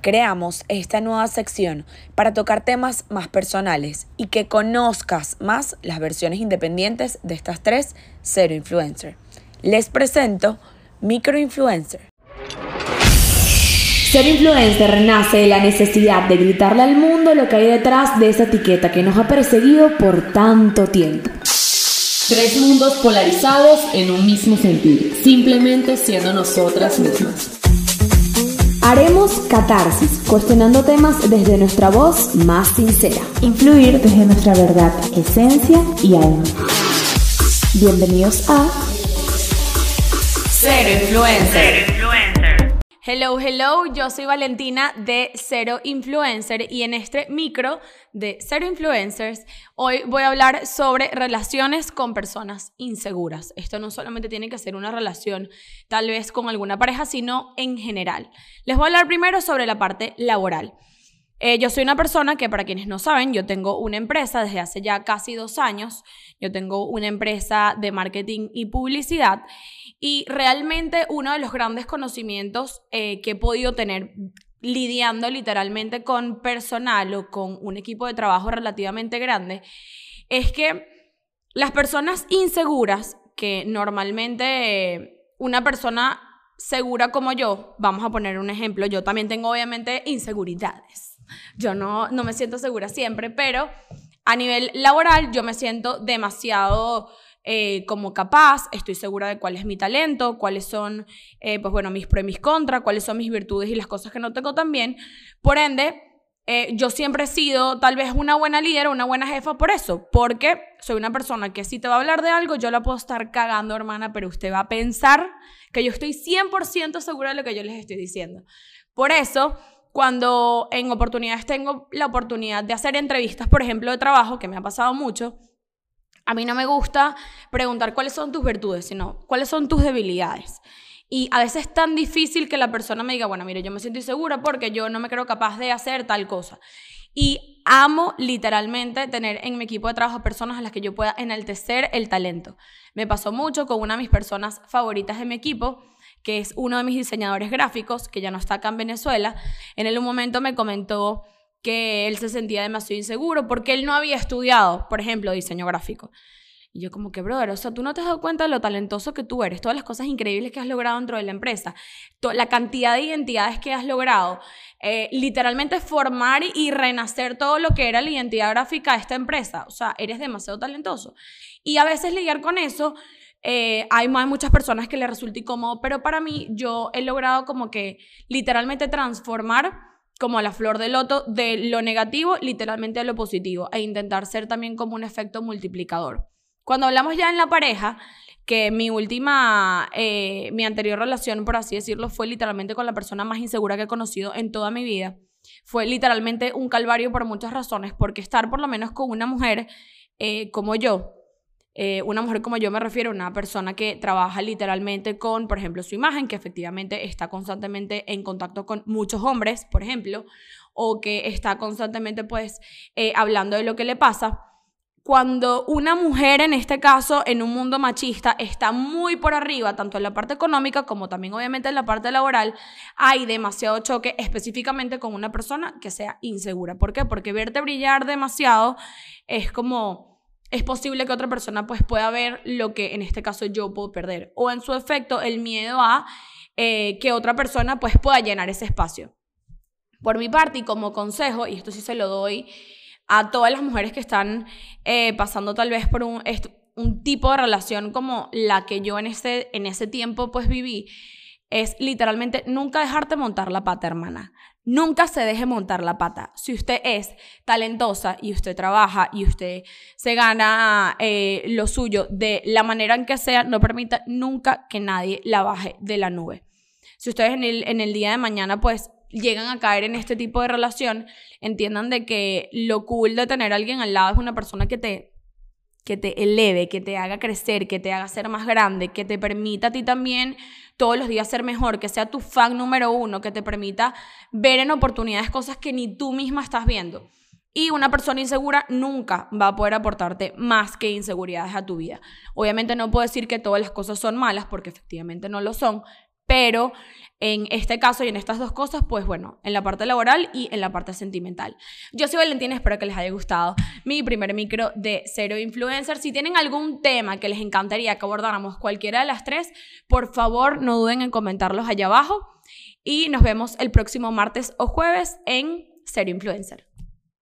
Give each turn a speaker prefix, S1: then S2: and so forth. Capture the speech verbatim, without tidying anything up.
S1: creamos esta nueva sección para tocar temas más personales y que conozcas más las versiones independientes de estas tres Cero Influencer. Les presento Microinfluencer.
S2: Ser influencer nace de la necesidad de gritarle al mundo lo que hay detrás de esa etiqueta que nos ha perseguido por tanto tiempo.
S3: Tres mundos polarizados en un mismo sentir, simplemente siendo nosotras mismas.
S2: Haremos catarsis, cuestionando temas desde nuestra voz más sincera.
S4: Influir desde nuestra verdad, esencia y alma. Bienvenidos a
S1: Cero Influencer.
S5: Hello, hello, yo soy Valentina de Cero Influencer y en este micro de Cero Influencers hoy voy a hablar sobre relaciones con personas inseguras. Esto no solamente tiene que ser una relación tal vez con alguna pareja, sino en general. Les voy a hablar primero sobre la parte laboral. Eh, yo soy una persona que, para quienes no saben, yo tengo una empresa desde hace ya casi dos años. Yo tengo una empresa de marketing y publicidad y realmente uno de los grandes conocimientos eh, que he podido tener lidiando literalmente con personal o con un equipo de trabajo relativamente grande es que las personas inseguras, que normalmente eh, una persona segura como yo, vamos a poner un ejemplo, yo también tengo obviamente inseguridades. Yo no, no me siento segura siempre, pero a nivel laboral yo me siento demasiado eh, como capaz, estoy segura de cuál es mi talento, cuáles son eh, pues bueno, mis pros y mis contras, cuáles son mis virtudes y las cosas que no tengo tan bien. Por ende, eh, yo siempre he sido tal vez una buena líder o una buena jefa por eso, porque soy una persona que si te va a hablar de algo, yo la puedo estar cagando, hermana, pero usted va a pensar que yo estoy cien por ciento segura de lo que yo les estoy diciendo. Por eso, cuando en oportunidades tengo la oportunidad de hacer entrevistas, por ejemplo, de trabajo, que me ha pasado mucho, a mí no me gusta preguntar cuáles son tus virtudes, sino cuáles son tus debilidades. Y a veces es tan difícil que la persona me diga, bueno, mire, yo me siento insegura porque yo no me creo capaz de hacer tal cosa. Y amo literalmente tener en mi equipo de trabajo personas a las que yo pueda enaltecer el talento. Me pasó mucho con una de mis personas favoritas de mi equipo, que es uno de mis diseñadores gráficos, que ya no está acá en Venezuela. En él un momento me comentó que él se sentía demasiado inseguro porque él no había estudiado, por ejemplo, diseño gráfico. Y yo como que, brother, o sea, tú no te has dado cuenta de lo talentoso que tú eres, todas las cosas increíbles que has logrado dentro de la empresa, la cantidad de identidades que has logrado, eh, literalmente formar y renacer todo lo que era la identidad gráfica de esta empresa. O sea, eres demasiado talentoso. Y a veces lidiar con eso, Eh, hay, hay muchas personas que les resulta incómodo, pero para mí yo he logrado como que literalmente transformar como la flor de loto de lo negativo literalmente a lo positivo e intentar ser también como un efecto multiplicador. Cuando hablamos ya en la pareja, que mi última, eh, mi anterior relación, por así decirlo, fue literalmente con la persona más insegura que he conocido en toda mi vida. Fue literalmente un calvario por muchas razones, porque estar por lo menos con una mujer eh, como yo, Eh, una mujer como yo me refiero a una persona que trabaja literalmente con, por ejemplo, su imagen, que efectivamente está constantemente en contacto con muchos hombres, por ejemplo, o que está constantemente pues eh, hablando de lo que le pasa. Cuando una mujer, en este caso, en un mundo machista, está muy por arriba, tanto en la parte económica como también obviamente en la parte laboral, hay demasiado choque específicamente con una persona que sea insegura. ¿Por qué? Porque verte brillar demasiado es como... es posible que otra persona pues pueda ver lo que en este caso yo puedo perder. O en su efecto, el miedo a eh, que otra persona pues pueda llenar ese espacio. Por mi parte y como consejo, y esto sí se lo doy a todas las mujeres que están eh, pasando tal vez por un, un tipo de relación como la que yo en ese, en ese tiempo pues viví, es literalmente nunca dejarte montar la pata, hermana. Nunca se deje montar la pata. Si usted es talentosa y usted trabaja y usted se gana eh, lo suyo de la manera en que sea, no permita nunca que nadie la baje de la nube. Si ustedes en el, en el día de mañana pues llegan a caer en este tipo de relación, entiendan de que lo cool de tener a alguien al lado es una persona que te, que te eleve, que te haga crecer, que te haga ser más grande, que te permita a ti también todos los días ser mejor, que sea tu fan número uno, que te permita ver en oportunidades cosas que ni tú misma estás viendo. Y una persona insegura nunca va a poder aportarte más que inseguridades a tu vida. Obviamente no puedo decir que todas las cosas son malas, porque efectivamente no lo son, pero en este caso y en estas dos cosas, pues bueno, en la parte laboral y en la parte sentimental. Yo soy Valentina, espero que les haya gustado mi primer micro de Cero Influencer. Si tienen algún tema que les encantaría que abordáramos cualquiera de las tres, por favor no duden en comentarlos allá abajo y nos vemos el próximo martes o jueves en Cero Influencer.